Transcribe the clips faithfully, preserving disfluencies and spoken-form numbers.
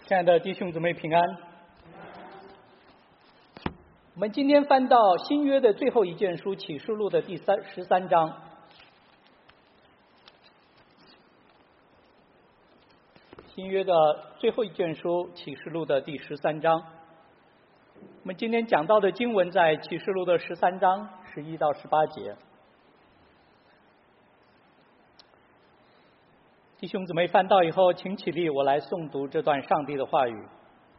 亲爱的弟兄姊妹平安。我们今天翻到新约的最后一卷书启示录的第三十三章。新约的最后一卷书启示录的第十三章。我们今天讲到的经文在启示录的十三章十一到十八节。弟兄姊妹翻到以后，请起立，我来诵读这段上帝的话语。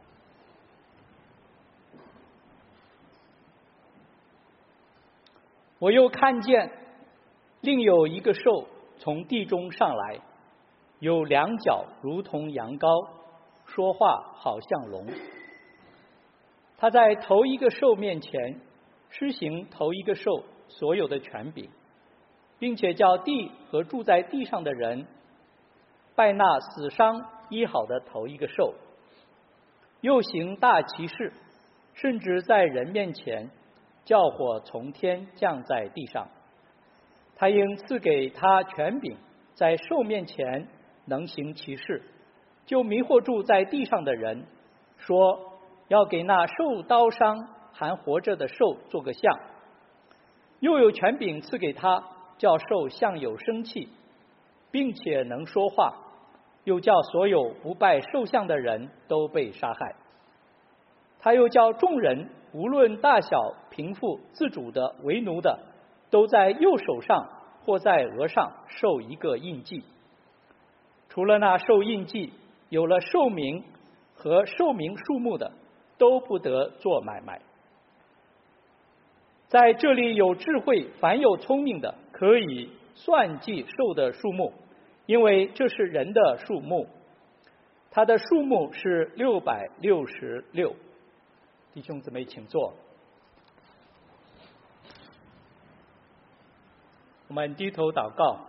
我又看见另有一个兽从地中上来，有两脚如同羊羔，说话好像龙。他在头一个兽面前施行头一个兽所有的权柄，并且叫地和住在地上的人拜那死伤医好的头一个兽，又行大奇事，甚至在人面前叫火从天降在地上。他应赐给他权柄，在兽面前能行奇事，就迷惑住在地上的人，说要给那受刀伤还活着的兽做个像。又有权柄赐给他，叫兽像有生气，并且能说话，又叫所有不拜兽像的人都被杀害。他又叫众人无论大小贫富自主的为奴的，都在右手上或在额上受一个印记。除了那受印记有了寿名和寿名数目的，都不得做买卖。在这里有智慧凡有聪明的，可以算计兽的数目，因为这是人的数目，它的数目是六百六十六。弟兄姊妹请坐。我们低头祷告。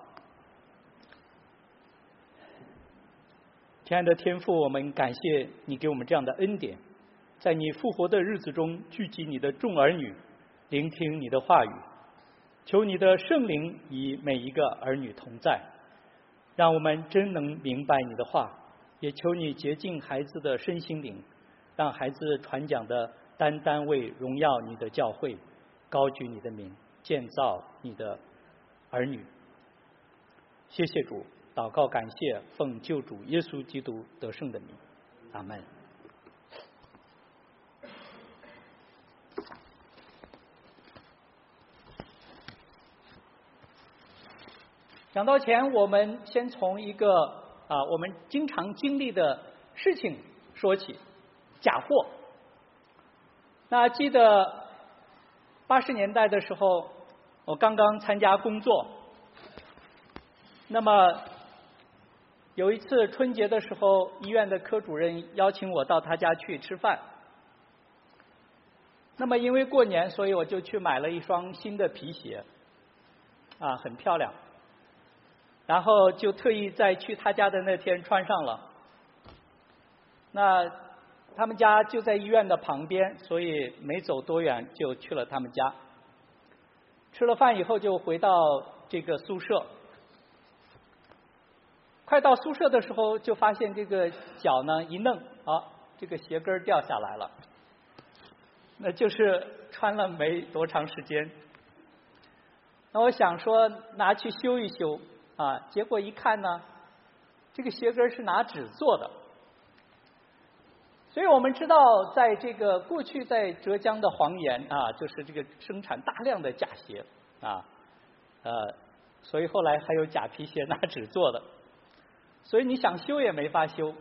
亲爱的天父，我们感谢你给我们这样的恩典，在你复活的日子中聚集你的众儿女，聆听你的话语。求你的圣灵与每一个儿女同在，让我们真能明白你的话，也求你洁净孩子的身心灵，让孩子传讲的单单为荣耀你的教会，高举你的名，建造你的儿女。谢谢主，祷告感谢，奉救主耶稣基督得胜的名，阿们。讲到前，我们先从一个啊我们经常经历的事情说起，假货。那记得八十年代的时候，我刚刚参加工作，那么有一次春节的时候，医院的科主任邀请我到他家去吃饭。那么因为过年，所以我就去买了一双新的皮鞋，啊，很漂亮。然后就特意在去他家的那天穿上了。那他们家就在医院的旁边，所以没走多远就去了他们家。吃了饭以后就回到这个宿舍。快到宿舍的时候，就发现这个脚呢一蹬，啊，这个鞋跟掉下来了。那就是穿了没多长时间。那我想说拿去修一修。啊，结果一看呢，这个鞋跟是拿纸做的，所以我们知道，在这个过去在浙江的黄岩啊，就是这个生产大量的假鞋啊，呃，所以后来还有假皮鞋拿纸做的，所以你想修也没法修。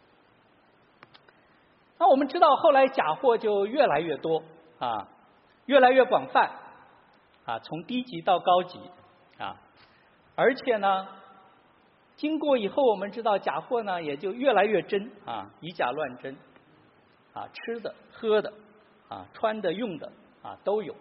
那我们知道，后来假货就越来越多啊，越来越广泛啊，从低级到高级啊。而且呢，经过以后，我们知道假货呢也就越来越真啊，以假乱真啊，吃的、喝的啊，穿的、用的啊都有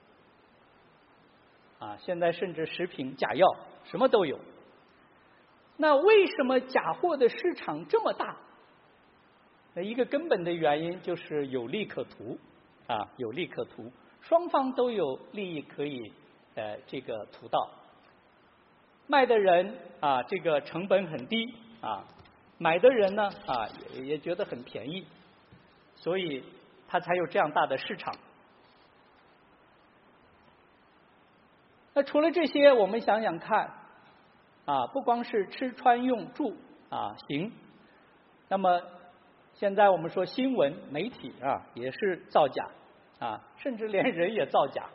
啊，现在甚至食品、假药什么都有。那为什么假货的市场这么大？那一个根本的原因就是有利可图啊，有利可图，双方都有利益可以呃这个图到。卖的人啊，这个成本很低啊， 买的人呢啊也也觉得很便宜，所以它才有这样大的市场。那除了这些，我们想想看啊，不光是吃穿用住啊行，那么现在我们说新闻媒体啊也是造假啊，甚至连人也造假。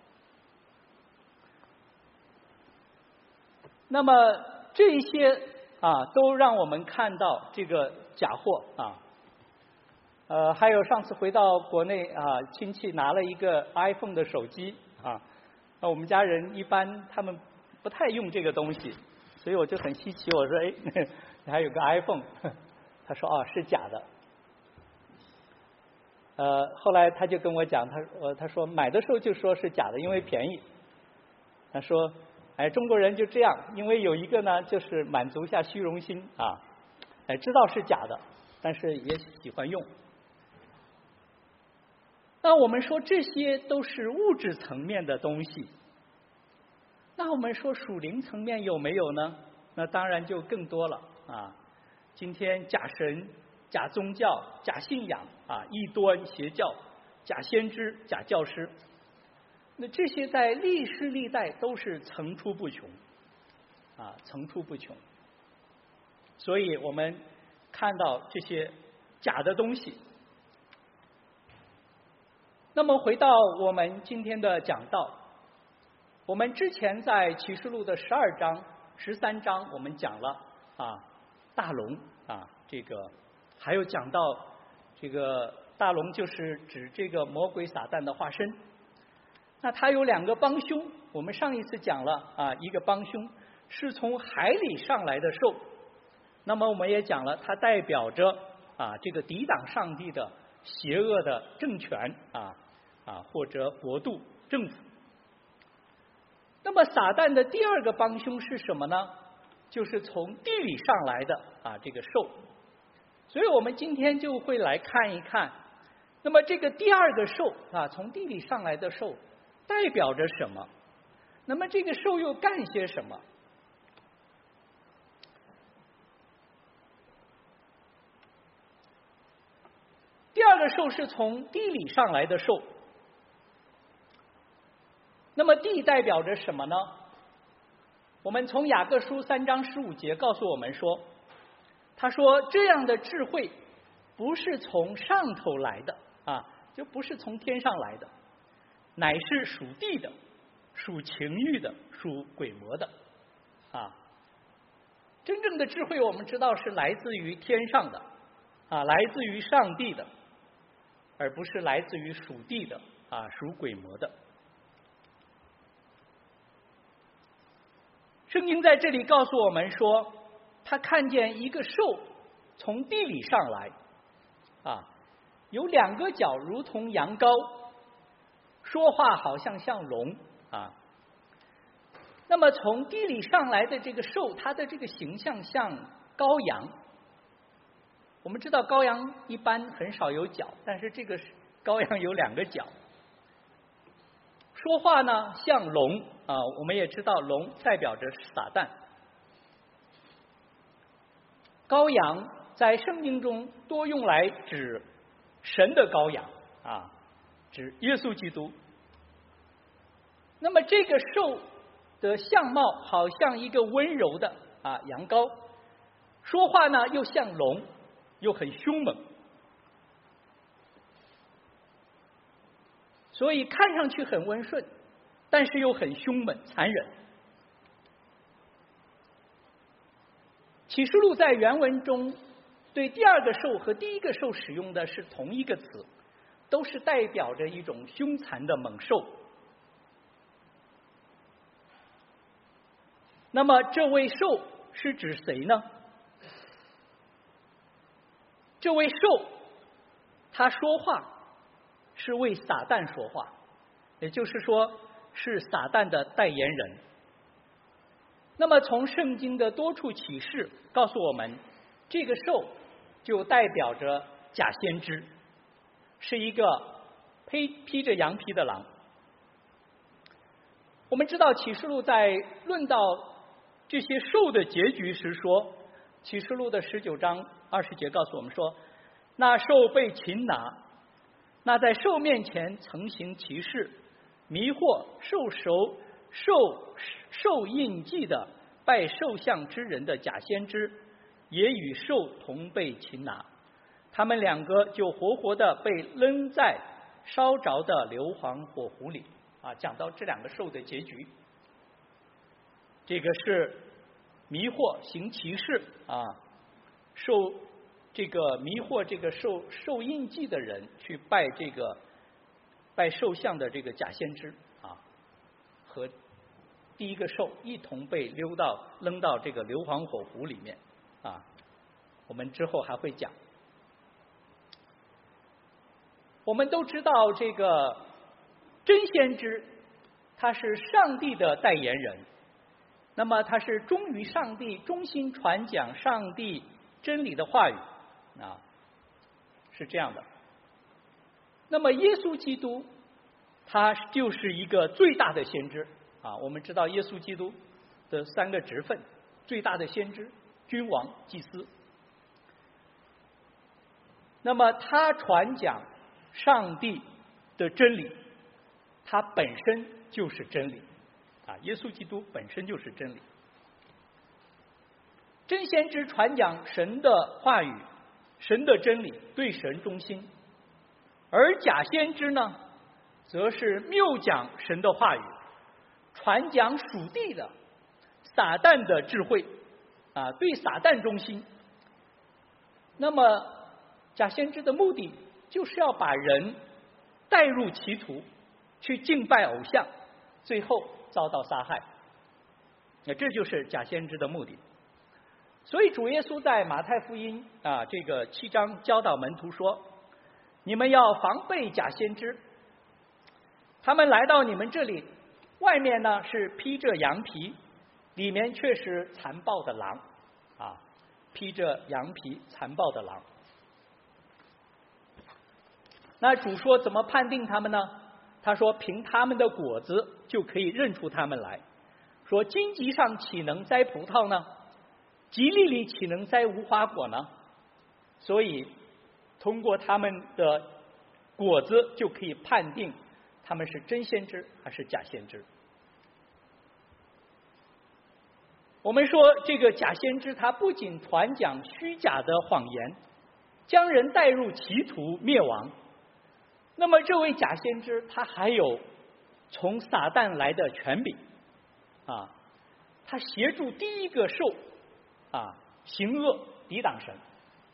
那么这一些啊都让我们看到这个假货啊。呃，还有上次回到国内啊，亲戚拿了一个 iPhone 的手机啊，那我们家人一般他们不太用这个东西，所以我就很稀奇，我说哎，你还有个 iPhone？ 他说哦是假的。呃，后来他就跟我讲，他呃他说买的时候就说是假的，因为便宜。他说哎中国人就这样，因为有一个呢就是满足一下虚荣心啊，哎知道是假的，但是也喜欢用。那我们说这些都是物质层面的东西，那我们说属灵层面有没有呢？那当然就更多了啊！今天假神、假宗教、假信仰啊，异端邪教、假先知、假教师，那这些在历世历代都是层出不穷啊，层出不穷。所以我们看到这些假的东西。那么回到我们今天的讲道，我们之前在启示录的十二章、十三章，我们讲了啊大龙啊，这个还有讲到这个大龙就是指这个魔鬼撒旦的化身。那他有两个帮凶，我们上一次讲了啊，一个帮凶是从海里上来的兽，那么我们也讲了，它代表着啊这个抵挡上帝的邪恶的政权啊啊或者国度政府。那么撒旦的第二个帮凶是什么呢？就是从地里上来的啊这个兽。所以我们今天就会来看一看，那么这个第二个兽啊从地里上来的兽代表着什么？那么这个兽又干些什么？第二个兽是从地里上来的兽，那么地代表着什么呢？我们从雅各书三章十五节告诉我们说，他说这样的智慧不是从上头来的啊，就不是从天上来的，乃是属地的，属情欲的，属鬼魔的啊。真正的智慧我们知道是来自于天上的啊，来自于上帝的，而不是来自于属地的啊，属鬼魔的。圣经在这里告诉我们说，他看见一个兽从地里上来啊，有两个角如同羊羔，说话好像像龙啊。那么从地里上来的这个兽，它的这个形象像羔羊。我们知道羔羊一般很少有角，但是这个羔羊有两个角。说话呢像龙啊，我们也知道龙代表着撒旦。羔羊在圣经中多用来指神的羔羊啊，指耶稣基督。那么这个兽的相貌好像一个温柔的啊羊羔，说话呢又像龙，又很凶猛，所以看上去很温顺，但是又很凶猛残忍。启示录在原文中对第二个兽和第一个兽使用的是同一个词，都是代表着一种凶残的猛兽。那么这位兽是指谁呢？这位兽他说话是为撒旦说话，也就是说是撒旦的代言人。那么从圣经的多处启示告诉我们，这个兽就代表着假先知，是一个披披着羊皮的狼。我们知道启示录在论到这些兽的结局时说， 启示录的十九章二十节告诉我们说，那兽被擒拿，那在兽面前曾行奇事，迷惑受熟受受印记的拜兽像之人的假先知，也与兽同被擒拿，他们两个就活活的被扔在烧着的硫磺火湖里。啊，讲到这两个兽的结局，这个是迷惑行奇事啊，受这个迷惑这个受受印记的人去拜这个拜兽像的这个假先知啊，和第一个兽一同被溜到扔到这个硫磺火湖里面啊，我们之后还会讲。我们都知道这个真先知他是上帝的代言人，那么他是忠于上帝，忠心传讲上帝真理的话语啊，是这样的。那么耶稣基督他就是一个最大的先知啊，我们知道耶稣基督的三个职分：最大的先知、君王、祭司。那么他传讲上帝的真理，他本身就是真理啊！耶稣基督本身就是真理。真先知传讲神的话语、神的真理，对神忠心；而假先知呢，则是谬讲神的话语，传讲属地的撒旦的智慧啊，对撒旦忠心。那么假先知的目的就是要把人带入歧途，去敬拜偶像，最后遭到杀害。那这就是假先知的目的。所以主耶稣在马太福音啊这个七章教导门徒说，你们要防备假先知，他们来到你们这里，外面呢是披着羊皮，里面却是残暴的狼啊，披着羊皮残暴的狼。那主说怎么判定他们呢？他说凭他们的果子就可以认出他们来。说荆棘上岂能摘葡萄呢？吉利里岂能摘无花果呢？所以通过他们的果子就可以判定他们是真先知还是假先知。我们说这个假先知他不仅传讲虚假的谎言，将人带入歧途灭亡，那么这位假先知他还有从撒旦来的权柄啊，他协助第一个兽啊行恶，抵挡神。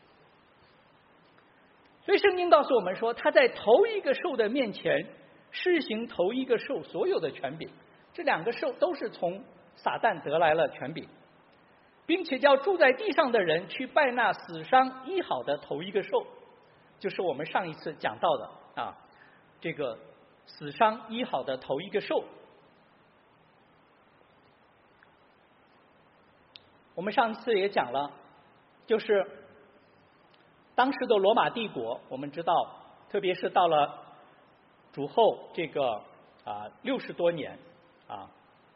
所以圣经告诉我们说，他在头一个兽的面前施行头一个兽所有的权柄，这两个兽都是从撒旦得来了权柄，并且叫住在地上的人去拜那死伤医好的头一个兽，就是我们上一次讲到的啊，这个死伤医好的头一个兽。我们上次也讲了，就是当时的罗马帝国，我们知道，特别是到了主后这个啊六十多年啊，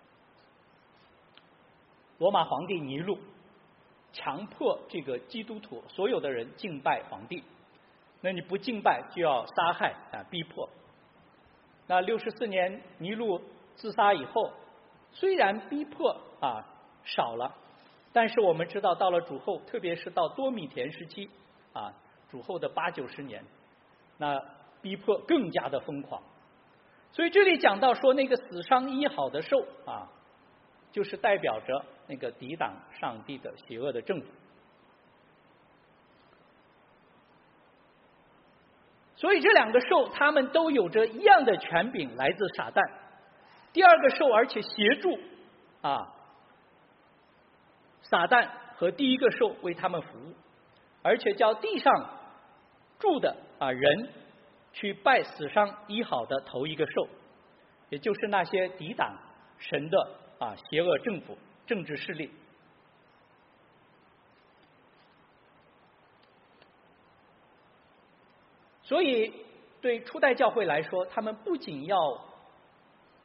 罗马皇帝尼禄强迫这个基督徒所有的人敬拜皇帝，那你不敬拜就要杀害啊，逼迫。那六十四年尼禄自杀以后，虽然逼迫啊少了，但是我们知道到了主后，特别是到多米田时期啊，主后的八九十年，那逼迫更加的疯狂。所以这里讲到说，那个死伤医好的兽啊，就是代表着那个抵挡上帝的邪恶的政府。所以这两个兽，他们都有着一样的权柄，来自撒旦。第二个兽，而且协助啊撒旦和第一个兽为他们服务，而且叫地上住的啊人去拜死伤医好的头一个兽，也就是那些抵挡神的啊邪恶政府、政治势力。所以对初代教会来说，他们不仅要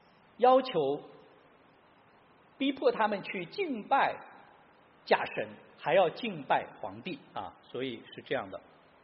要求逼迫他们去敬拜假神还要敬拜皇帝啊，所以是这样的。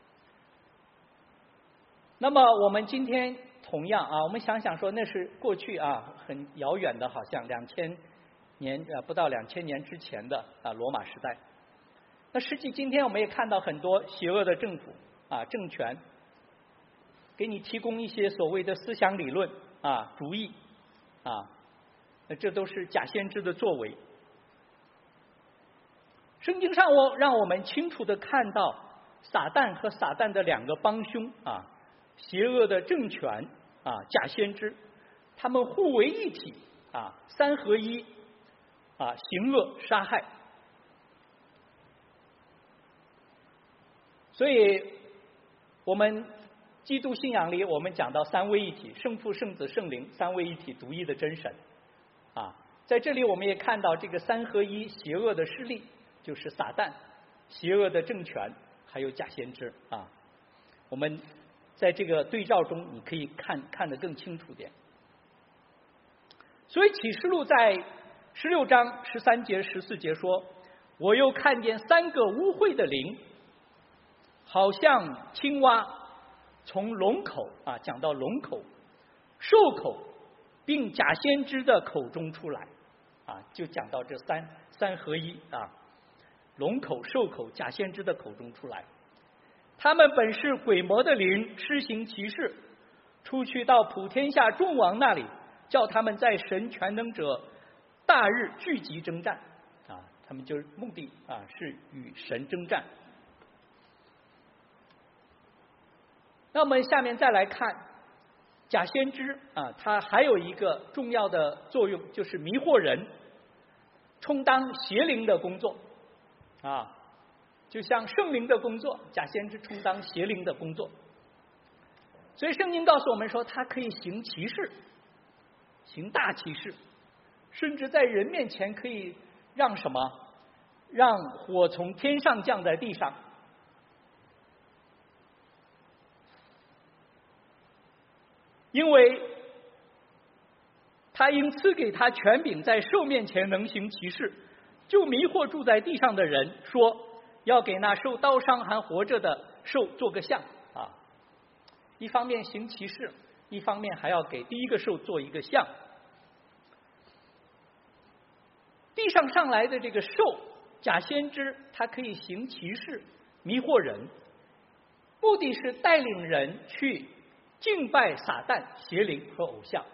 那么我们今天同样啊，我们想想说那是过去啊很遥远的，好像两千年呃不到两千年之前的啊罗马时代。那实际今天我们也看到很多邪恶的政府啊政权，给你提供一些所谓的思想理论啊主义啊，那这都是假先知的作为。圣经上我让我们清楚的看到撒旦和撒旦的两个帮凶啊，邪恶的政权啊，假先知，他们互为一体啊，三合一啊，行恶杀害。所以我们基督信仰里，我们讲到三位一体，圣父、圣子、圣灵，三位一体独一的真神啊。在这里我们也看到这个三合一邪恶的势力，就是撒旦，邪恶的政权，还有假先知啊。我们在这个对照中，你可以看看得更清楚点。所以启示录在十六章十三节、十四节说：“我又看见三个污秽的灵，好像青蛙从龙口啊，讲到龙口、兽口，并假先知的口中出来啊，就讲到这三三合一啊，龙口、兽口、假先知的口中出来。他们本是鬼魔的灵，施行奇事，出去到普天下众王那里，叫他们在神全能者大日聚集征战啊，他们就是目的啊，是与神征战。”那我们下面再来看假先知啊，它还有一个重要的作用，就是迷惑人，充当邪灵的工作啊，就像圣灵的工作，假先知充当邪灵的工作。所以圣经告诉我们说，他可以行奇事，行大奇事，甚至在人面前可以让什么？让火从天上降在地上。因为他因赐给他权柄，在兽面前能行奇事，就迷惑住在地上的人，说要给那受刀伤还活着的兽做个像啊。一方面行奇事，一方面还要给第一个兽做一个像。地上上来的这个兽假先知，他可以行奇事，迷惑人，目的是带领人去敬拜撒旦、邪灵和偶像。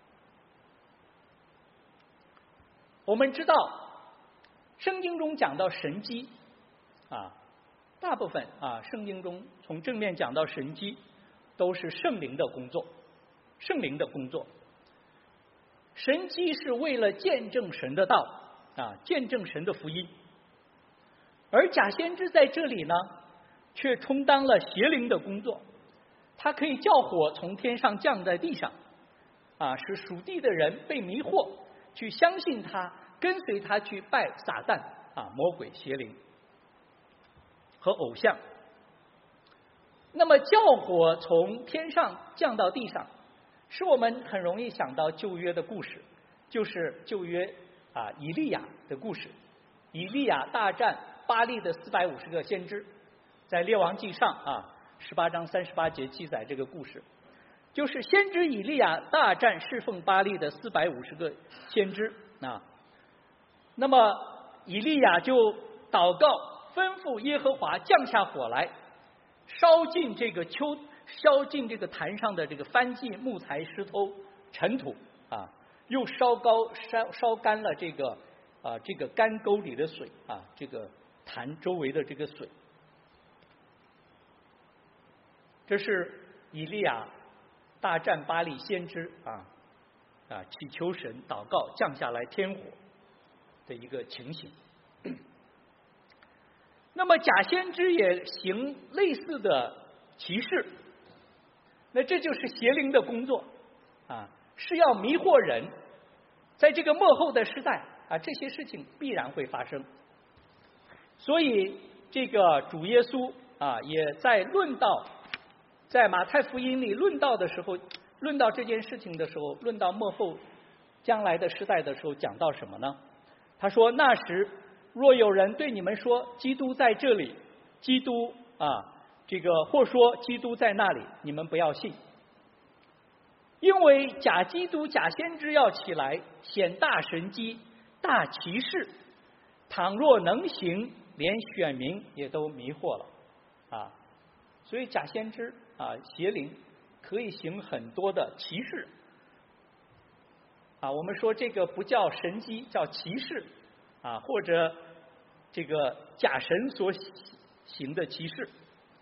我们知道圣经中讲到神迹啊，大部分啊圣经中从正面讲到神迹都是圣灵的工作，圣灵的工作。神迹是为了见证神的道啊，见证神的福音。而假先知在这里呢，却充当了邪灵的工作。他可以叫火从天上降在地上啊，使属地的人被迷惑，去相信他，跟随他去拜撒旦啊、魔鬼、邪灵和偶像。那么叫火从天上降到地上，使我们很容易想到旧约的故事，就是旧约啊以利亚的故事。以利亚大战巴力的四百五十个先知，在列王记上啊十八章三十八节记载这个故事，就是先知以利亚大战侍奉巴力的四百五十个先知啊。那么以利亚就祷告，吩咐耶和华降下火来，烧尽这个丘，烧尽这个坛上的这个燔祭、木材、石头、尘土啊，又烧高烧烧干了这个啊这个干沟里的水啊，这个坛周围的这个水。这是以利亚大战巴力先知啊啊祈求神祷告降下来天火的一个情形。那么假先知也行类似的奇事，那这就是邪灵的工作啊，是要迷惑人。在这个末后的时代啊，这些事情必然会发生。所以这个主耶稣啊，也在论到。在马太福音里论到的时候，论到这件事情的时候，论到末后将来的时代的时候，讲到什么呢？他说：那时若有人对你们说基督在这里，基督啊这个或说基督在那里，你们不要信，因为假基督假先知要起来显大神机大奇事，倘若能行，连选民也都迷惑了啊。所以假先知啊邪灵可以行很多的奇事啊，我们说这个不叫神机，叫奇事啊，或者这个假神所行的奇事。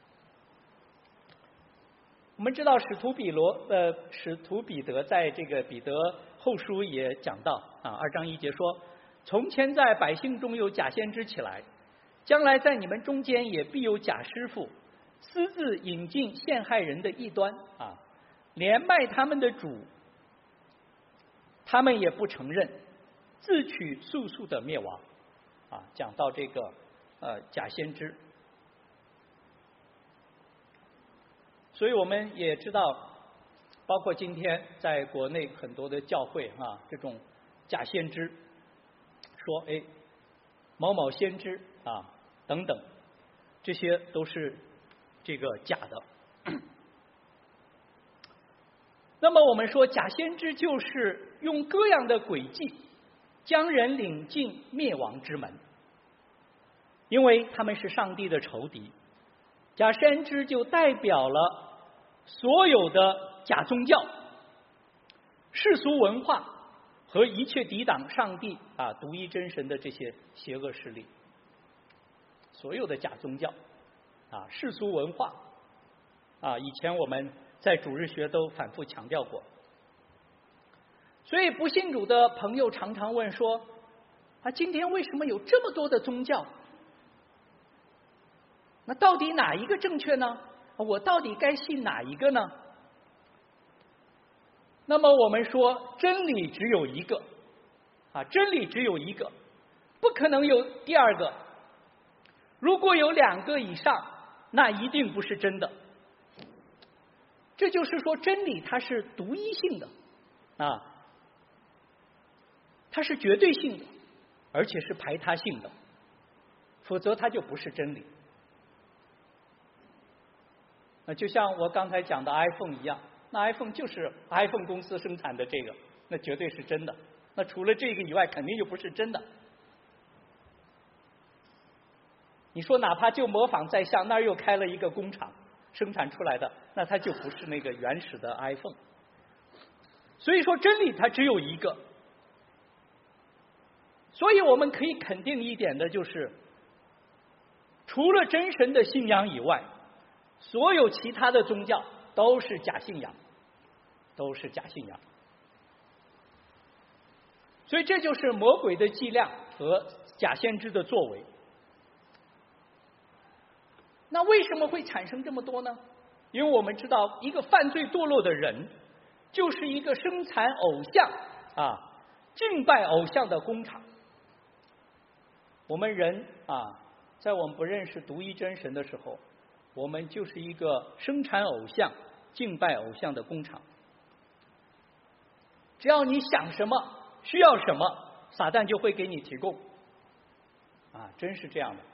我们知道使徒彼罗呃使徒彼得在这个彼得后书也讲到啊，二章一节说，从前在百姓中有假先知起来，将来在你们中间也必有假师傅，私自引进陷害人的异端啊，连卖他们的主他们也不承认，自取速速的灭亡啊。讲到这个呃假先知，所以我们也知道，包括今天在国内很多的教会啊，这种假先知说哎某某先知啊等等，这些都是这个假的。那么我们说假先知就是用各样的诡计将人领进灭亡之门，因为他们是上帝的仇敌。假先知就代表了所有的假宗教、世俗文化和一切抵挡上帝啊独一真神的这些邪恶势力。所有的假宗教啊、世俗文化啊，以前我们在主日学都反复强调过。所以不信主的朋友常常问说啊，今天为什么有这么多的宗教？那到底哪一个正确呢？我到底该信哪一个呢？那么我们说真理只有一个啊，真理只有一个，不可能有第二个。如果有两个以上，那一定不是真的。这就是说真理它是独一性的啊，它是绝对性的，而且是排他性的，否则它就不是真理。那就像我刚才讲的 iPhone 一样，那 iPhone 就是 iPhone 公司生产的这个，那绝对是真的。那除了这个以外，肯定就不是真的。你说哪怕就模仿在像，那儿又开了一个工厂生产出来的，那它就不是那个原始的 iPhone。所以说真理它只有一个。所以我们可以肯定一点的就是，除了真神的信仰以外，所有其他的宗教都是假信仰，都是假信仰。所以这就是魔鬼的伎俩和假先知的作为。那为什么会产生这么多呢？因为我们知道，一个犯罪堕落的人，就是一个生产偶像啊、敬拜偶像的工厂。我们人啊，在我们不认识独一真神的时候，我们就是一个生产偶像、敬拜偶像的工厂。只要你想什么、需要什么，撒旦就会给你提供。啊，真是这样的。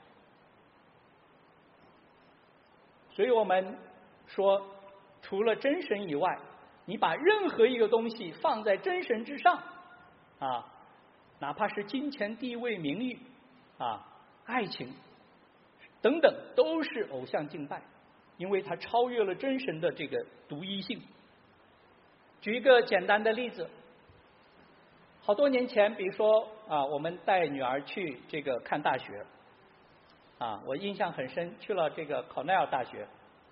所以我们说，除了真神以外，你把任何一个东西放在真神之上，啊，哪怕是金钱、地位、名誉啊、爱情等等，都是偶像敬拜，因为它超越了真神的这个独一性。举一个简单的例子，好多年前，比如说啊，我们带女儿去这个看大学，啊，我印象很深，去了这个考奈尔大学。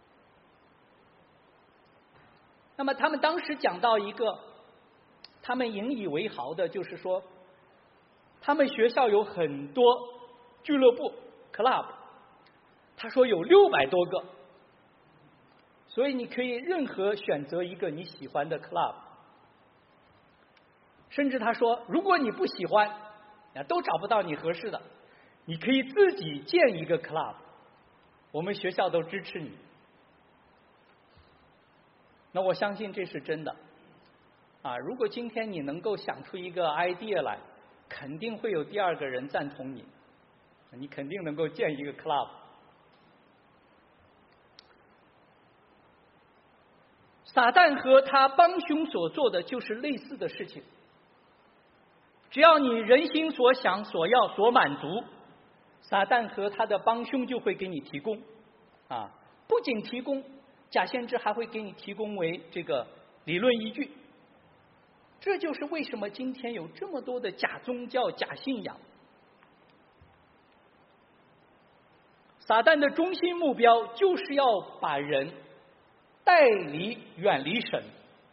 那么他们当时讲到一个，他们引以为豪的，就是说，他们学校有很多俱乐部 club， 他说有六百多个，所以你可以任何选择一个你喜欢的 club。甚至他说，如果你不喜欢，都找不到你合适的，你可以自己建一个 club， 我们学校都支持你。那我相信这是真的啊！如果今天你能够想出一个 idea 来，肯定会有第二个人赞同你你肯定能够建一个 club。撒旦和他帮凶所做的就是类似的事情，只要你人心所想、所要、所满足，撒旦和他的帮凶就会给你提供啊，不仅提供，假先知还会给你提供为这个理论依据。这就是为什么今天有这么多的假宗教、假信仰。撒旦的中心目标就是要把人带离、远离神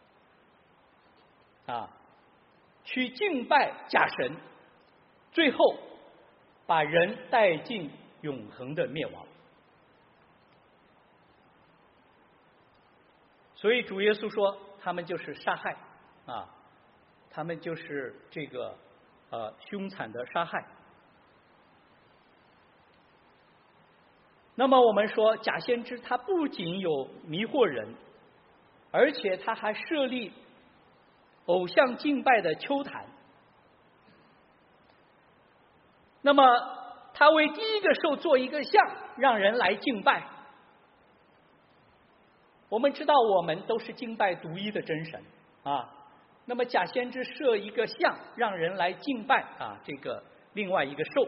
啊，去敬拜假神，最后把人带进永恒的灭亡。所以主耶稣说，他们就是杀害啊，他们就是这个呃凶残的杀害。那么我们说，假先知他不仅有迷惑人，而且他还设立偶像敬拜的丘坛。那么他为第一个兽做一个像，让人来敬拜。我们知道我们都是敬拜独一的真神啊，那么假先知设一个像，让人来敬拜啊这个另外一个兽。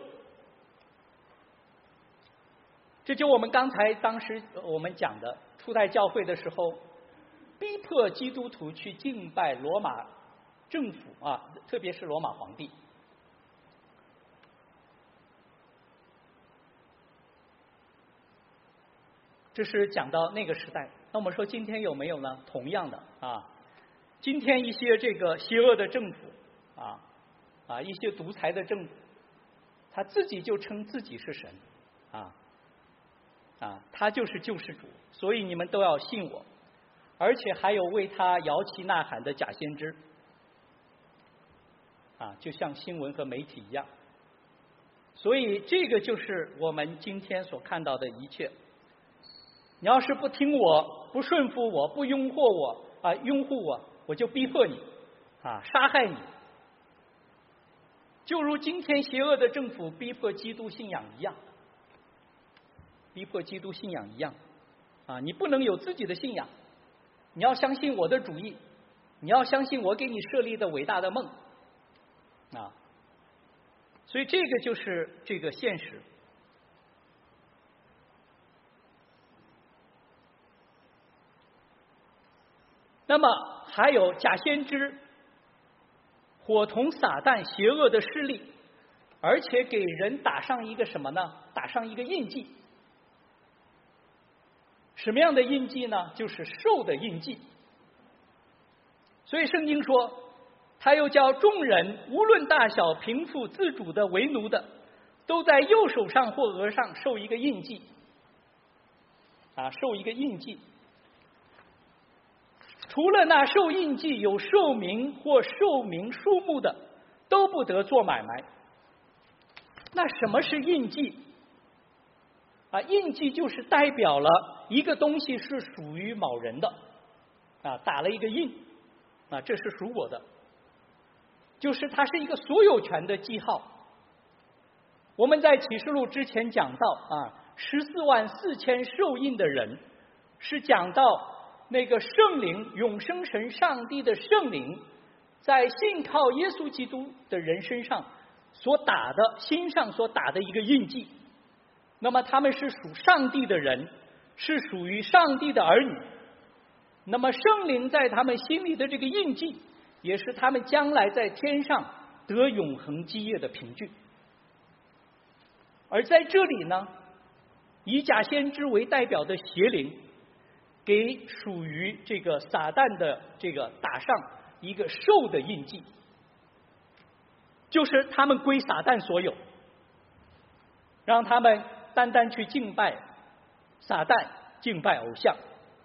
这就我们刚才当时我们讲的初代教会的时候，逼迫基督徒去敬拜罗马政府啊，特别是罗马皇帝。这是讲到那个时代。那我们说今天有没有呢？同样的啊，今天一些这个邪恶的政府啊啊，一些独裁的政府，他自己就称自己是神啊。啊，他就是救世主，所以你们都要信我，而且还有为他摇旗呐喊的假先知，啊，就像新闻和媒体一样。所以这个就是我们今天所看到的一切。你要是不听我，不顺服我，不拥护我啊，拥护我，我就逼迫你啊，杀害你。就如今天邪恶的政府逼迫基督信仰一样。逼迫基督信仰一样啊！你不能有自己的信仰，你要相信我的主义，你要相信我给你设立的伟大的梦啊！所以这个就是这个现实。那么还有假先知伙同撒旦邪恶的势力，而且给人打上一个什么呢？打上一个印记。什么样的印记呢？就是兽的印记。所以圣经说，他又叫众人无论大小、贫富、自主的、为奴的，都在右手上或额上受一个印记啊，受一个印记。除了那受印记有寿名或寿名数目的，都不得做买卖。那什么是印记啊？印记就是代表了一个东西是属于某人的啊，打了一个印啊，这是属我的，就是它是一个所有权的记号。我们在启示录之前讲到啊，十四万四千受印的人，是讲到那个圣灵，永生神上帝的圣灵，在信靠耶稣基督的人身上所打的心上所打的一个印记。那么他们是属上帝的人，是属于上帝的儿女。那么圣灵在他们心里的这个印记，也是他们将来在天上得永恒基业的凭据。而在这里呢，以假先知为代表的邪灵，给属于这个撒旦的这个打上一个兽的印记，就是他们归撒旦所有，让他们单单去敬拜撒旦，敬拜偶像。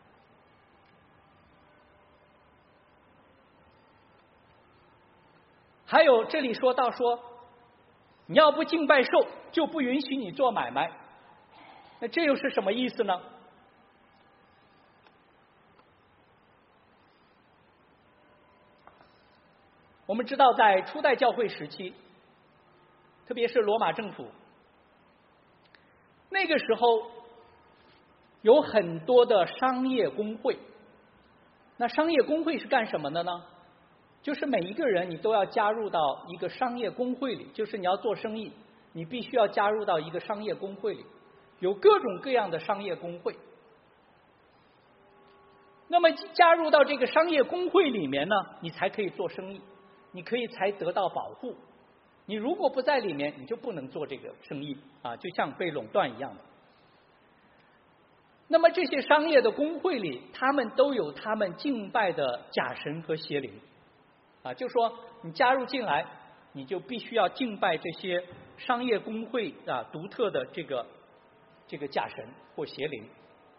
还有这里说到说，你要不敬拜兽，就不允许你做买卖。那这又是什么意思呢？我们知道在初代教会时期，特别是罗马政府那个时候有很多的商业工会。那商业工会是干什么的呢？就是每一个人你都要加入到一个商业工会里，就是你要做生意，你必须要加入到一个商业工会里，有各种各样的商业工会。那么加入到这个商业工会里面呢，你才可以做生意，你可以才得到保护。你如果不在里面，你就不能做这个生意啊，就像被垄断一样的。那么这些商业的工会里，他们都有他们敬拜的假神和邪灵啊，就说你加入进来，你就必须要敬拜这些商业工会啊独特的这个这个假神或邪灵。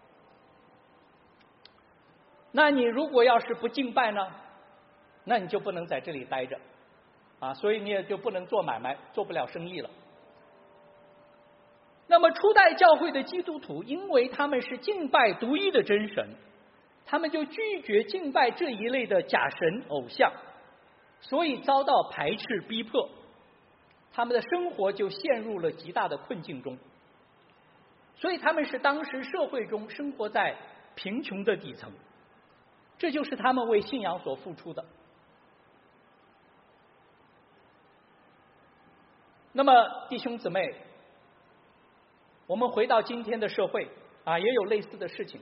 那你如果要是不敬拜呢，那你就不能在这里待着啊，所以你也就不能做买卖，做不了生意了。那么初代教会的基督徒，因为他们是敬拜独一的真神，他们就拒绝敬拜这一类的假神偶像，所以遭到排斥逼迫，他们的生活就陷入了极大的困境中。所以他们是当时社会中生活在贫穷的底层，这就是他们为信仰所付出的。那么弟兄姊妹，我们回到今天的社会啊，也有类似的事情。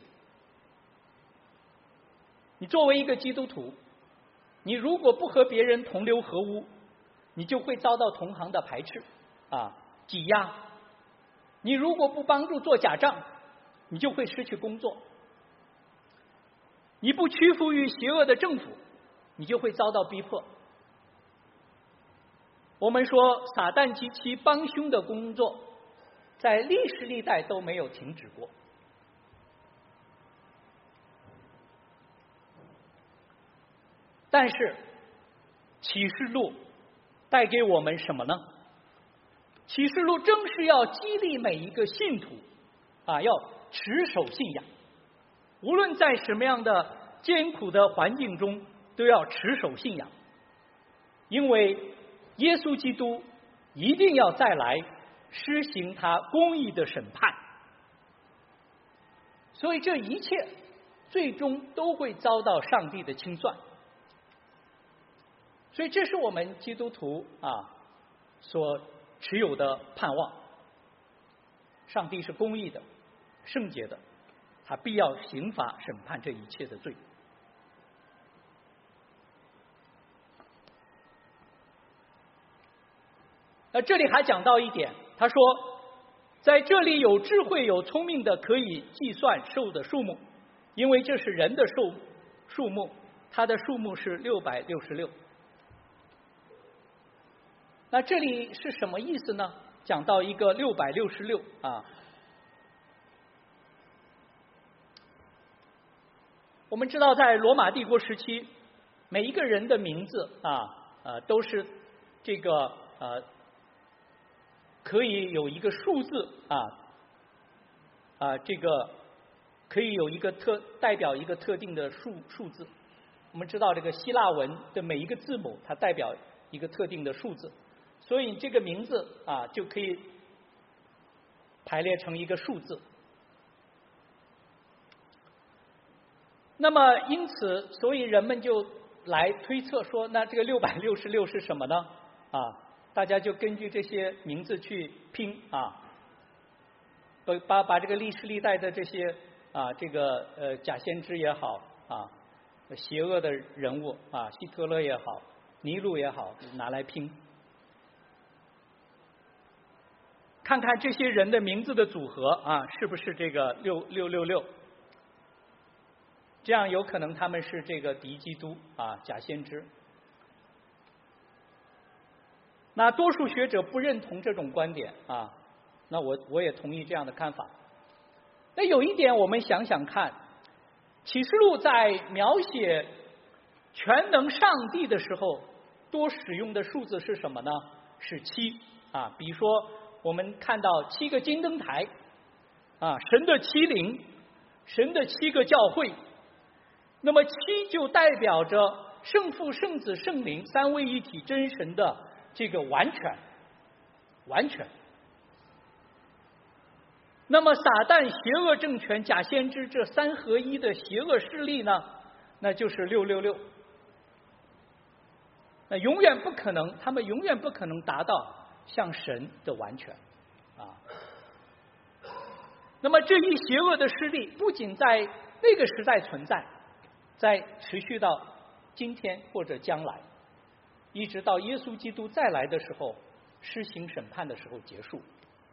你作为一个基督徒，你如果不和别人同流合污，你就会遭到同行的排斥啊、挤压。你如果不帮助做假账，你就会失去工作。你不屈服于邪恶的政府，你就会遭到逼迫。我们说撒旦及其帮凶的工作在历史历代都没有停止过。但是启示录带给我们什么呢？启示录正是要激励每一个信徒啊，要持守信仰，无论在什么样的艰苦的环境中，都要持守信仰，因为耶稣基督一定要再来施行他公义的审判，所以这一切最终都会遭到上帝的清算。所以这是我们基督徒啊所持有的盼望。上帝是公义的、圣洁的，他必要刑罚审判这一切的罪。那这里还讲到一点，他说在这里有智慧有聪明的可以计算兽的数目，因为这是人的数数目，它的数目是六百六十六。那这里是什么意思呢？讲到一个六百六十六啊，我们知道在罗马帝国时期，每一个人的名字啊呃都是这个呃可以有一个数字啊啊这个可以有一个特代表一个特定的数数字。我们知道这个希腊文的每一个字母它代表一个特定的数字，所以这个名字啊就可以排列成一个数字。那么因此，所以人们就来推测说，那这个六百六十六是什么呢？啊，大家就根据这些名字去拼啊，把把把这个历史历代的这些啊，这个呃假先知也好啊，邪恶的人物啊，希特勒也好，尼禄也好，拿来拼，看看这些人的名字的组合啊，是不是这个六六六六？这样有可能他们是这个敌基督啊，假先知。那多数学者不认同这种观点啊，那我我也同意这样的看法。那有一点我们想想看，启示录在描写全能上帝的时候，多使用的数字是什么呢？是七啊。比如说我们看到七个金灯台啊，神的七灵，神的七个教会。那么七就代表着圣父、圣子、圣灵三位一体真神的这个完全，完全。 那么撒旦、邪恶政权、假先知这三合一的邪恶势力呢，那就是六六六。那永远不可能，他们永远不可能达到像神的完全啊。那么这一邪恶的势力不仅在那个时代存在，在持续到今天或者将来，一直到耶稣基督再来的时候，施行审判的时候结束。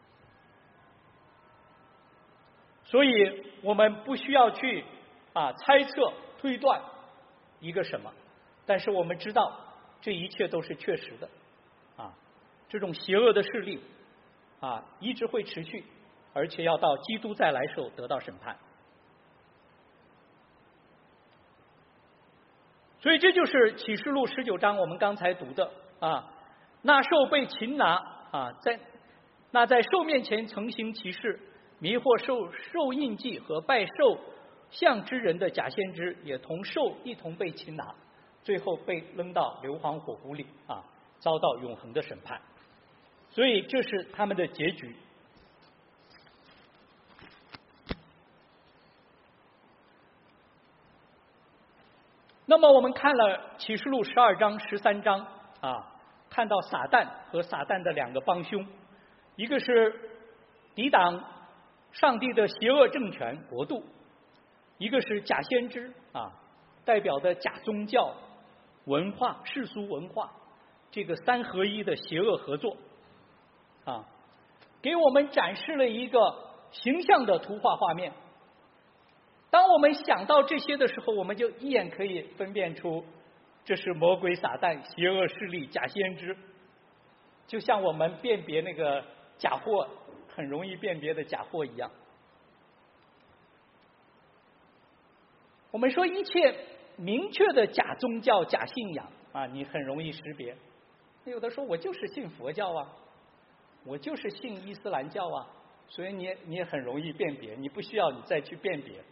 所以我们不需要去啊猜测推断一个什么，但是我们知道这一切都是确实的啊。这种邪恶的势力啊一直会持续，而且要到基督再来时候得到审判。所以这就是启示录十九章我们刚才读的啊，那兽被擒拿啊，在那在兽面前曾行奇事，迷惑受受印记和拜兽像之人的假先知，也同兽一同被擒拿，最后被扔到硫磺火湖里啊，遭到永恒的审判。所以这是他们的结局。那么我们看了启示录十二章、十三章啊，看到撒旦和撒旦的两个帮凶，一个是抵挡上帝的邪恶政权国度，一个是假先知啊，代表的假宗教文化、世俗文化，这个三合一的邪恶合作啊，给我们展示了一个形象的图画画面。当我们想到这些的时候，我们就一眼可以分辨出这是魔鬼撒旦、邪恶势力、假先知，就像我们辨别那个假货很容易辨别的假货一样。我们说一切明确的假宗教、假信仰啊，你很容易识别。有的说我就是信佛教啊，我就是信伊斯兰教啊，所以你也你也很容易辨别，你不需要你再去辨别。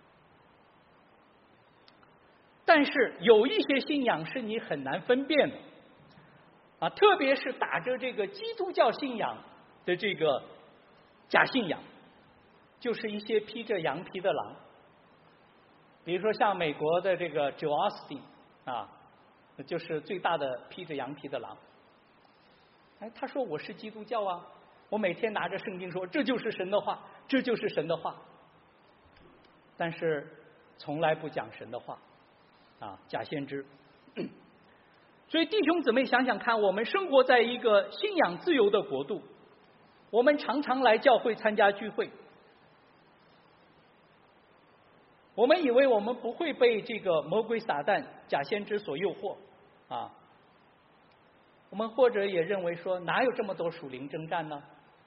但是有一些信仰是你很难分辨的啊，特别是打着这个基督教信仰的这个假信仰，就是一些披着羊皮的狼，比如说像美国的这个 Joel Osteen 啊，就是最大的披着羊皮的狼。哎，他说我是基督教啊，我每天拿着圣经说这就是神的话，这就是神的话，但是从来不讲神的话。啊，假先知。所以弟兄姊妹想想看，我们生活在一个信仰自由的国度，我们常常来教会参加聚会，我们以为我们不会被这个魔鬼撒旦、假先知所诱惑啊，我们或者也认为说哪有这么多属灵征战呢？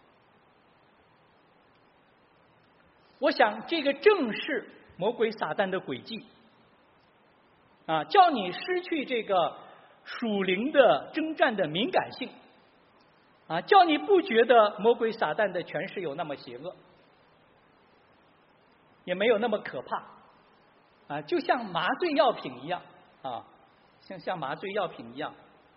我想这个正是魔鬼撒旦的诡计啊，叫你失去这个属灵的征战的敏感性啊，叫你不觉得魔鬼撒旦的权势有那么邪恶，也没有那么可怕啊，就像麻醉药品一样啊，像像麻醉药品一样。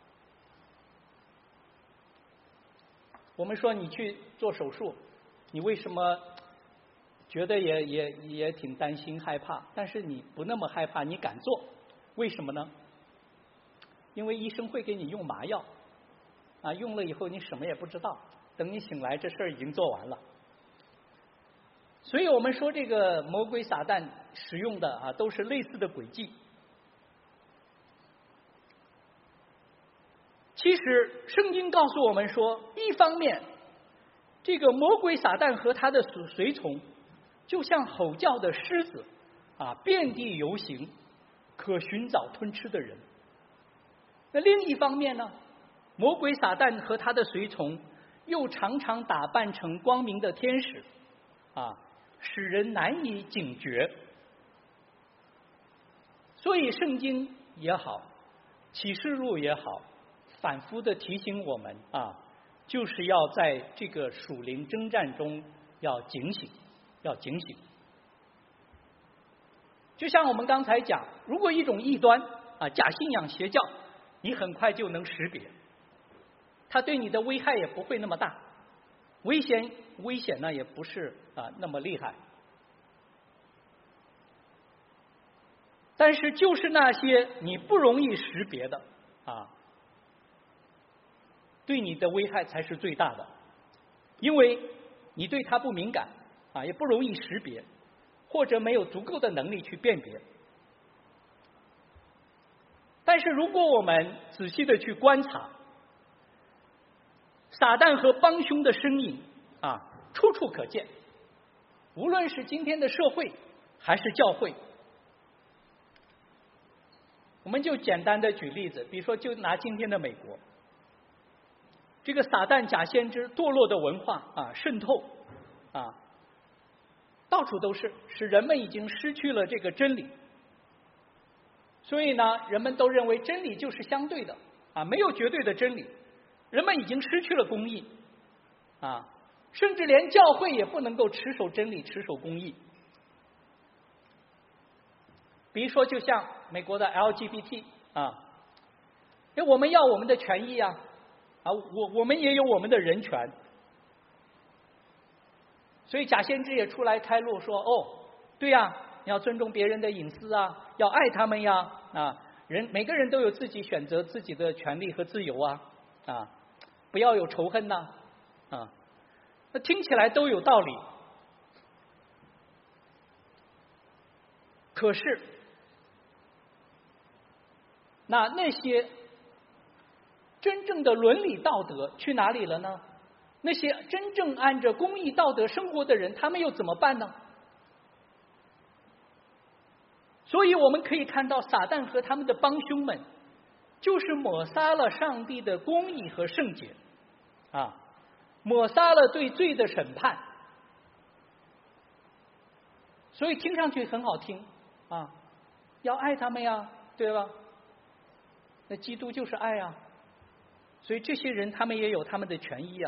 我们说你去做手术，你为什么觉得也也也挺担心害怕，但是你不那么害怕，你敢做？为什么呢？因为医生会给你用麻药啊，用了以后你什么也不知道，等你醒来这事儿已经做完了。所以我们说这个魔鬼撒旦使用的啊都是类似的诡计。其实圣经告诉我们说，一方面这个魔鬼撒旦和他的随从就像吼叫的狮子啊，遍地游行，可寻找吞吃的人。那另一方面呢，魔鬼撒旦和他的随从又常常打扮成光明的天使啊，使人难以警觉。所以圣经也好，启示录也好，反复的提醒我们啊，就是要在这个属灵征战中要警醒，要警醒。就像我们刚才讲，如果一种异端啊，假信仰邪教，你很快就能识别，它对你的危害也不会那么大危险危险呢也不是啊那么厉害。但是就是那些你不容易识别的啊，对你的危害才是最大的，因为你对它不敏感啊，也不容易识别，或者没有足够的能力去辨别。但是如果我们仔细的去观察，撒旦和帮凶的身影啊，处处可见，无论是今天的社会还是教会。我们就简单的举例子，比如说就拿今天的美国，这个撒旦假先知堕落的文化啊渗透啊，到处都是，使人们已经失去了这个真理。所以呢，人们都认为真理就是相对的啊，没有绝对的真理。人们已经失去了公义啊，甚至连教会也不能够持守真理、持守公义。比如说，就像美国的 L G B T 啊，因为我们要我们的权益啊，啊，我我们也有我们的人权，所以假先知也出来开路说，哦，对呀，你要尊重别人的隐私啊，要爱他们呀，啊，人每个人都有自己选择自己的权利和自由啊，啊，不要有仇恨呐，啊，那听起来都有道理，可是。那那些真正的伦理道德去哪里了呢？那些真正按着公义道德生活的人，他们又怎么办呢？所以我们可以看到，撒旦和他们的帮凶们，就是抹杀了上帝的公义和圣洁，啊，抹杀了对罪的审判。所以听上去很好听啊，要爱他们呀，对吧？那基督就是爱啊，所以这些人他们也有他们的权益啊。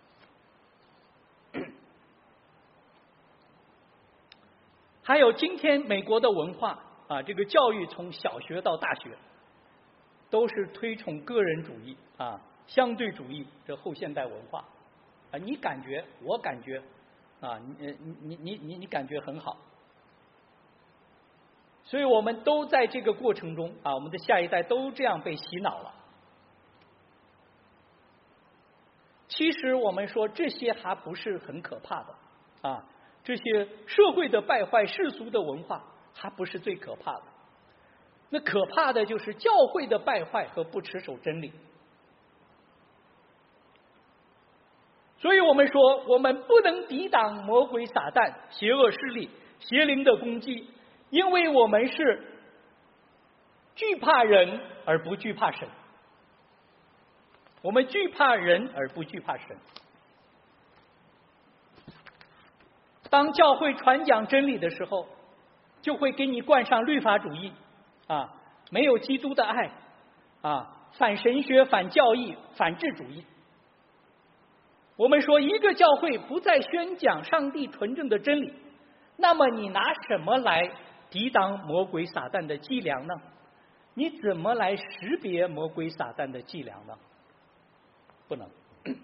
还有今天美国的文化啊，这个教育从小学到大学，都是推崇个人主义啊、相对主义这后现代文化啊，你感觉我感觉啊，你你你你你感觉很好。所以我们都在这个过程中啊，我们的下一代都这样被洗脑了。其实我们说这些还不是很可怕的啊，这些社会的败坏、世俗的文化还不是最可怕的。那可怕的就是教会的败坏和不持守真理。所以我们说，我们不能抵挡魔鬼撒旦、邪恶势力、邪灵的攻击。因为我们是惧怕人而不惧怕神，我们惧怕人而不惧怕神。当教会传讲真理的时候，就会给你冠上律法主义啊，没有基督的爱啊，反神学、反教义、反智主义。我们说，一个教会不再宣讲上帝纯正的真理，那么你拿什么来抵挡魔鬼撒旦的伎俩呢？你怎么来识别魔鬼撒旦的伎俩呢？不能。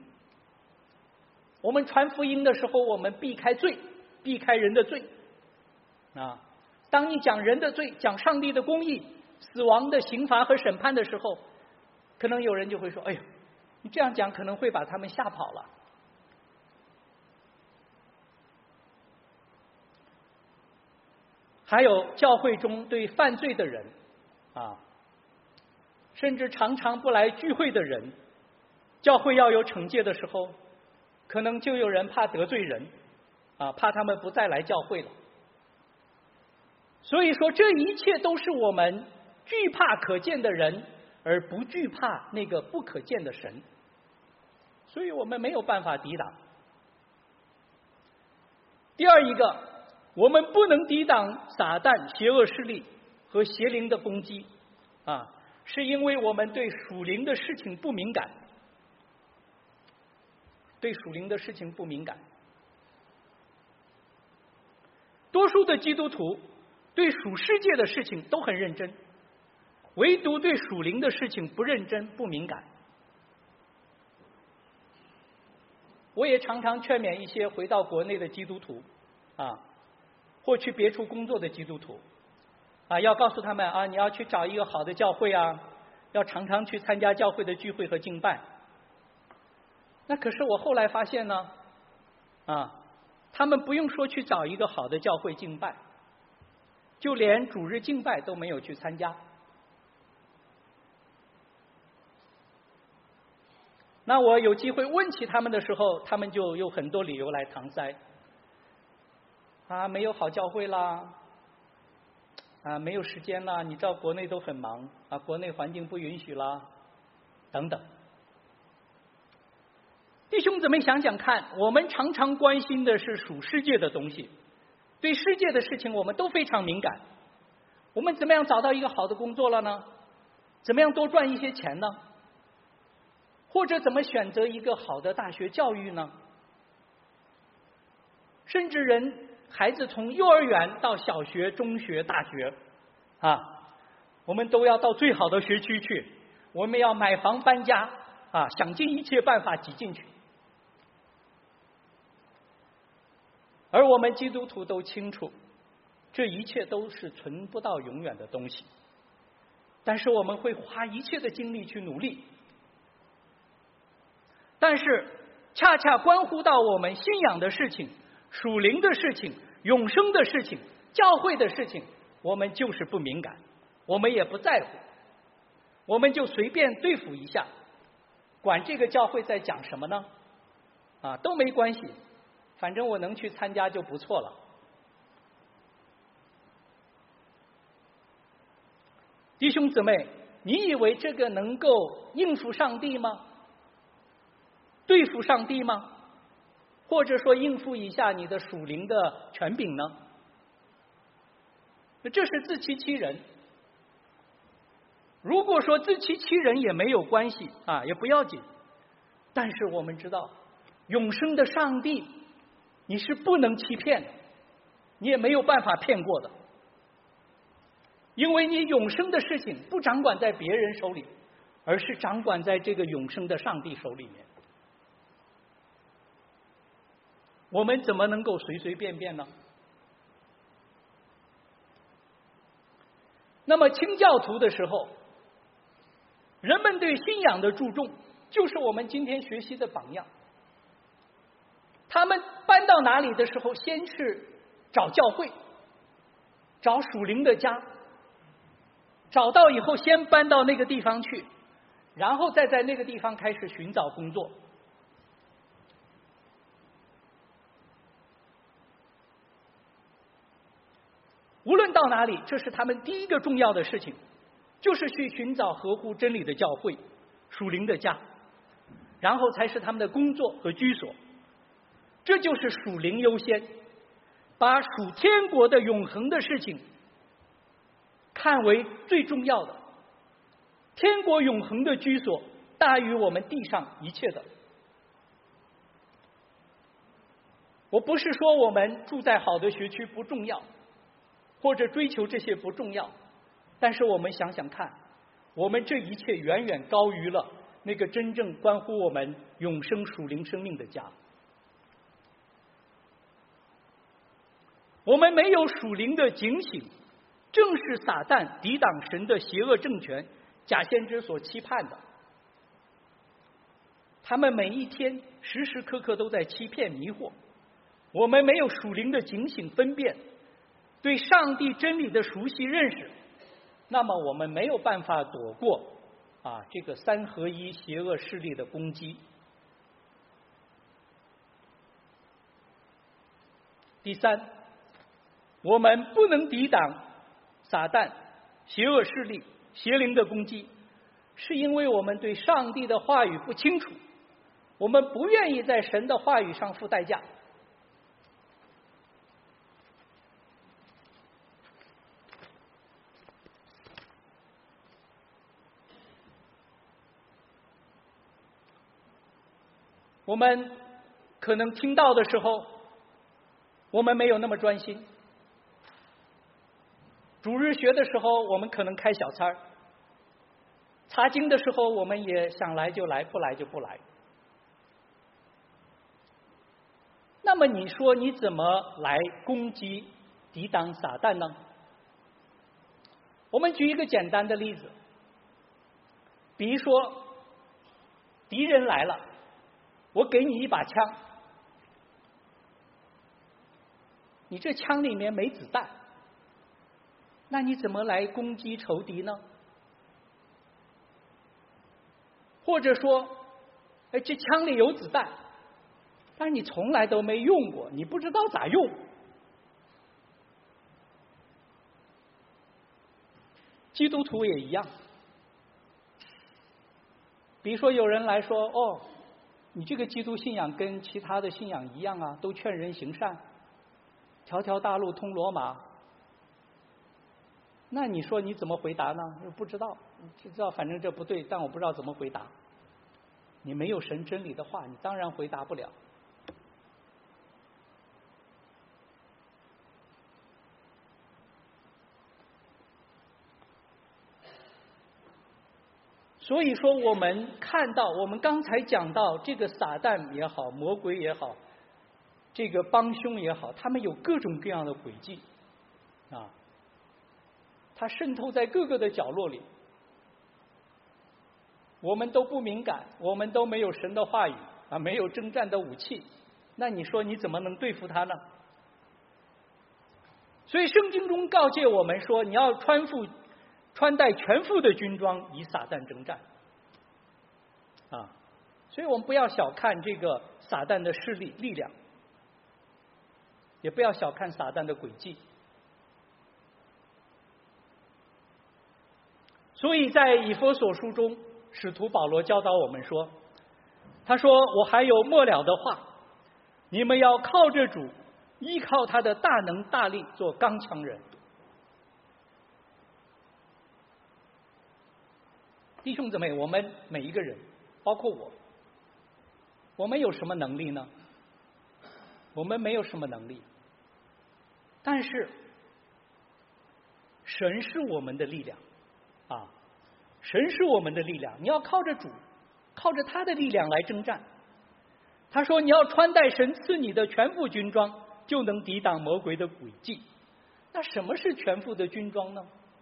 我们传福音的时候，我们避开罪，避开人的罪啊。当你讲人的罪，讲上帝的公义、死亡的刑罚和审判的时候，可能有人就会说：“哎呦，你这样讲可能会把他们吓跑了。”还有教会中对犯罪的人啊，甚至常常不来聚会的人，教会要有惩戒的时候，可能就有人怕得罪人啊，怕他们不再来教会了。所以说，这一切都是我们惧怕可见的人，而不惧怕那个不可见的神。所以我们没有办法抵挡。第二一个。我们不能抵挡撒旦、邪恶势力和邪灵的攻击啊，是因为我们对属灵的事情不敏感，对属灵的事情不敏感。多数的基督徒对属世界的事情都很认真，唯独对属灵的事情不认真、不敏感。 我也常常劝勉一些回到国内的基督徒啊，或去别处工作的基督徒啊，要告诉他们啊，你要去找一个好的教会啊，要常常去参加教会的聚会和敬拜。那可是我后来发现呢，啊，他们不用说去找一个好的教会敬拜，就连主日敬拜都没有去参加。那我有机会问起他们的时候，他们就有很多理由来搪塞。啊，没有好教会啦，啊，没有时间啦，你知道国内都很忙啊，国内环境不允许啦，等等。弟兄姊妹想想看，我们常常关心的是属世界的东西，对世界的事情我们都非常敏感。我们怎么样找到一个好的工作了呢？怎么样多赚一些钱呢？或者怎么选择一个好的大学教育呢？甚至人孩子从幼儿园到小学、中学、大学啊，我们都要到最好的学区去，我们要买房搬家啊，想尽一切办法挤进去。而我们基督徒都清楚，这一切都是存不到永远的东西，但是我们会花一切的精力去努力。但是恰恰关乎到我们信仰的事情、属灵的事情、永生的事情、教会的事情，我们就是不敏感，我们也不在乎，我们就随便对付一下，管这个教会在讲什么呢？啊，都没关系，反正我能去参加就不错了。弟兄姊妹，你以为这个能够应付上帝吗？对付上帝吗？或者说应付一下你的属灵的权柄呢？这是自欺欺人。如果说自欺欺人也没有关系啊，也不要紧。但是我们知道，永生的上帝你是不能欺骗的，你也没有办法骗过的，因为你永生的事情不掌管在别人手里，而是掌管在这个永生的上帝手里面。我们怎么能够随随便便呢？那么清教徒的时候，人们对信仰的注重就是我们今天学习的榜样。他们搬到哪里的时候，先是找教会，找属灵的家，找到以后先搬到那个地方去，然后再在那个地方开始寻找工作。无论到哪里，这是他们第一个重要的事情，就是去寻找合乎真理的教会、属灵的家，然后才是他们的工作和居所。这就是属灵优先，把属天国的永恒的事情看为最重要的。天国永恒的居所大于我们地上一切的。我不是说我们住在好的学区不重要，或者追求这些不重要，但是我们想想看，我们这一切远远高于了那个真正关乎我们永生属灵生命的家。我们没有属灵的警醒，正是撒旦抵挡神的邪恶政权假先知所期盼的。他们每一天时时刻刻都在欺骗迷惑，我们没有属灵的警醒分辨，对上帝真理的熟悉认识，那么我们没有办法躲过啊这个三合一邪恶势力的攻击。第三，我们不能抵挡撒旦邪恶势力邪灵的攻击，是因为我们对上帝的话语不清楚，我们不愿意在神的话语上付代价。我们可能听到的时候，我们没有那么专心。主日学的时候，我们可能开小差儿；查经的时候，我们也想来就来，不来就不来。 么你说你怎么来攻击抵挡撒旦呢？我们举一个简单的例子，比如说敌人来了，我给你一把枪，你这枪里面没子弹，那你怎么来攻击仇敌呢？或者说，哎，这枪里有子弹，但是你从来都没用过，你不知道咋用。基督徒也一样，比如说有人来说，哦，你这个基督信仰跟其他的信仰一样啊，都劝人行善，条条大路通罗马。那你说你怎么回答呢？不知道，知道反正这不对，但我不知道怎么回答。你没有神真理的话，你当然回答不了。所以说，我们看到，我们刚才讲到这个撒旦也好，魔鬼也好，这个帮凶也好，他们有各种各样的诡计啊，它渗透在各个的角落里。我们都不敏感，我们都没有神的话语啊，没有征战的武器，那你说你怎么能对付他呢？所以圣经中告诫我们说，你要穿副穿戴全副的军装，与撒旦征战啊！所以我们不要小看这个撒旦的势力力量，也不要小看撒旦的诡计。所以在以弗所书中，使徒保罗教导我们说，他说：“我还有末了的话，你们要靠着主，依靠他的大能大力，做刚强人。”弟兄姊妹，我们每一个人，包括我，我们有什么能力呢？我们没有什么能力，但是神是我们的力量啊！神是我们的力量，你要靠着主，靠着他的力量来征战。他说，你要穿戴神赐你的全副军装，就能抵挡魔鬼的诡计。那什么是全副的军装呢？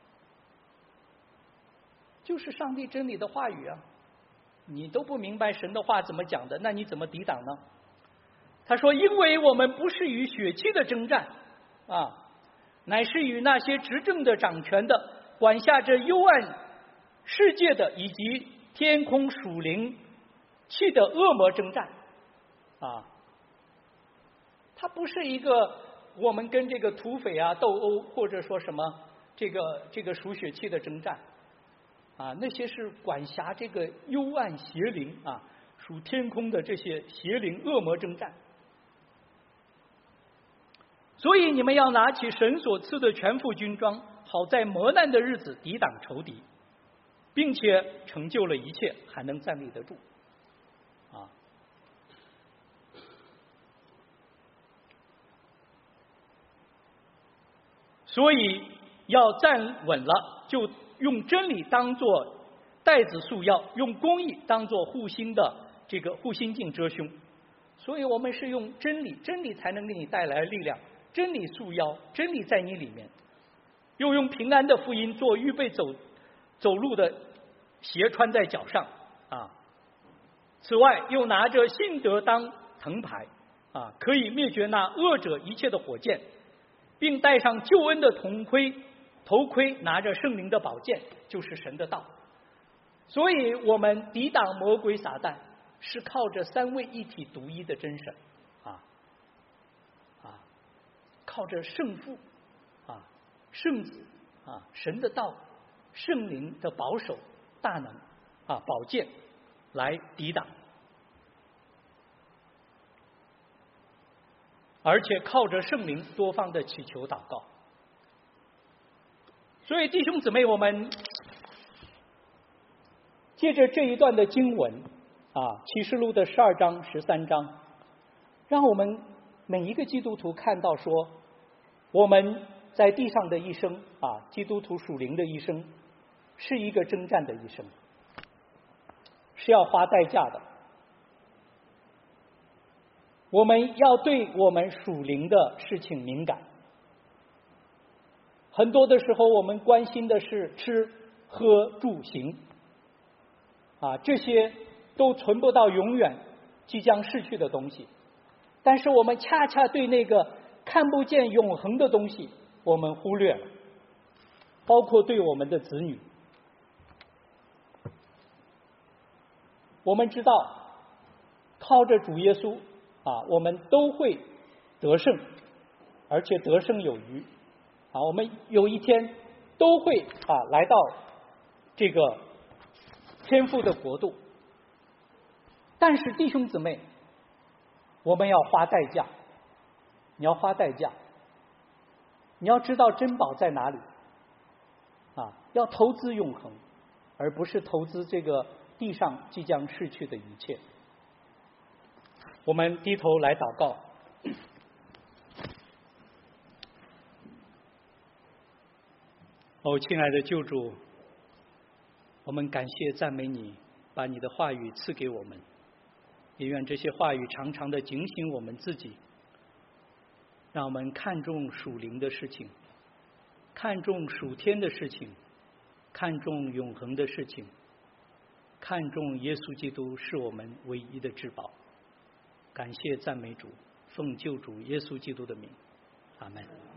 就是上帝真理的话语啊！你都不明白神的话怎么讲的，那你怎么抵挡呢？他说，因为我们不是与血气的征战啊，乃是与那些执政的、掌权的、管辖着幽暗世界的，以及天空属灵气的恶魔征战啊。它不是一个我们跟这个土匪啊斗殴，或者说什么这个这个属血气的征战啊，那些是管辖这个幽暗邪灵啊，属天空的这些邪灵恶魔征战。所以你们要拿起神所赐的全副军装，好在磨难的日子抵挡仇敌，并且成就了一切，还能站立得住啊。所以要站稳了，就用真理当作带子束腰，用公义当作护心的这个护心镜遮胸。所以我们是用真理，真理才能给你带来力量，真理束腰，真理在你里面。又用平安的福音做预备走走路的鞋穿在脚上啊。此外，又拿着信德当藤牌啊，可以灭绝那恶者一切的火箭，并戴上救恩的头盔，头盔拿着圣灵的宝剑，就是神的道。所以我们抵挡魔鬼撒旦，是靠着三位一体独一的真神啊啊，靠着圣父啊、圣子啊、神的道、圣灵的保守、大能啊、宝剑来抵挡，而且靠着圣灵多方的祈求祷告。所以弟兄姊妹，我们借着这一段的经文啊，启示录的十二章、十三章，让我们每一个基督徒看到说，我们在地上的一生啊，基督徒属灵的一生，是一个征战的一生，是要花代价的。 我们要对我们属灵的事情敏感。很多的时候，我们关心的是吃喝住行，啊，这些都存不到永远即将逝去的东西。但是我们恰恰对那个看不见永恒的东西，我们忽略了，包括对我们的子女。我们知道，靠着主耶稣啊，我们都会得胜，而且得胜有余啊。我们有一天都会啊来到这个天父的国度。但是弟兄姊妹，我们要花代价，你要花代价，你要知道珍宝在哪里啊，要投资永恒，而不是投资这个地上即将逝去的一切。我们低头来祷告。哦，亲爱的救主，我们感谢赞美你，把你的话语赐给我们，也愿这些话语常常的警醒我们自己，让我们看重属灵的事情，看重属天的事情，看重永恒的事情，看重耶稣基督是我们唯一的至宝。感谢赞美主，奉救主耶稣基督的名，阿们。